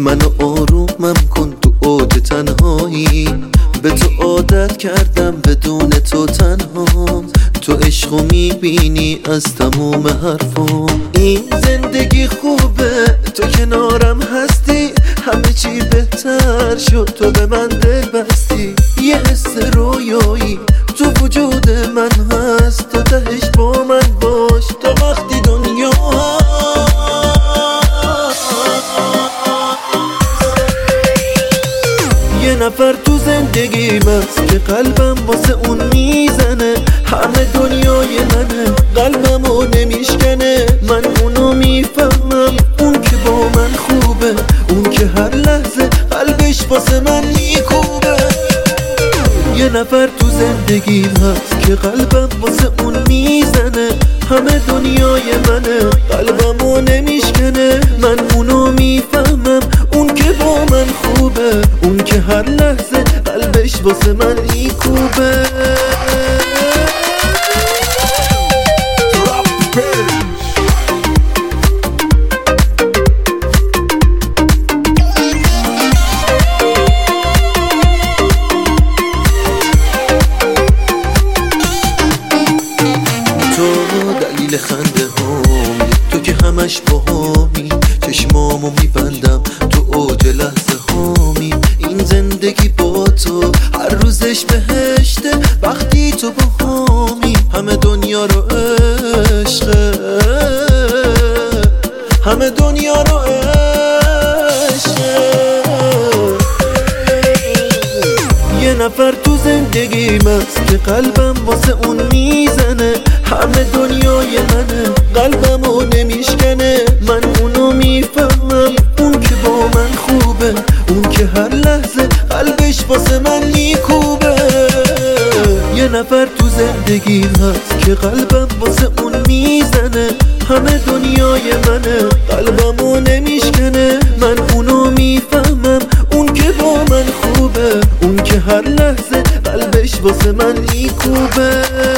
منو آرومم کن تو اوج تنهایی، به تو عادت کردم بدون تو تنها، تو عشقو میبینی از تموم حرفام. این زندگی خوبه تو کنارم هستی، همه چی بهتر شد تو به من دل بستی. یه حس رویایی تو وجود من هست، تو تهش با من باش تا وقتی دنیا یه نفر تو زندگیم هست که قلبم واسه اون میزنه، همه دنیای منه قلبمو نمیشکنه. من اونو میفهمم، اون که با من خوبه، اون که هر لحظه قلبش واسه من میکوبه. یه نفر تو زندگیم هست که قلبم واسه اون میزنه، همه دنیای منه قلبمو نمیشکنه. من اونو میفهمم، اون که با من خوبه، اون که هر لحظه قلبش واسه من میکوبه. دلیل خنده هامی، تو که همش باهامی، چشمامو میبندم تو اوج لحظه هامی. این زندگی با تو هر روزش بهشته، وقتی تو باهامی. همه دنیا رو عشقه، همه دنیا رو عشقه. یه نفر تو زندگیم هست که قلبم واسه اون میزنه، همه دنیای منه قلبمو نمیشکنه. من اونو میفهمم، اون که با من خوبه، اون که هر لحظه قلبش واسه من میکوبه. یه نفر تو زندگیم هست که قلبم واسه اون میزنه، همه دنیای منه قلبمو نمیشکنه. من اونو میفهمم، اون که با من خوبه، اون که هر لحظه قلبش واسه من میکوبه.